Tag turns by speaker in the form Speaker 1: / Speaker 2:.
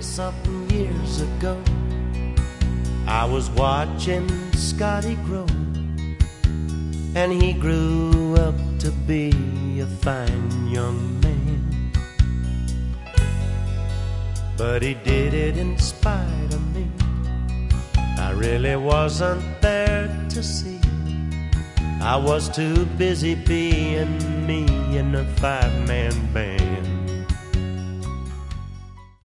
Speaker 1: 20-something years ago, I was watching Scotty grow, and he grew up to be a fine young man. But he did it in spite of me. I really wasn't there to see. I was too busy being me in a 5-man band.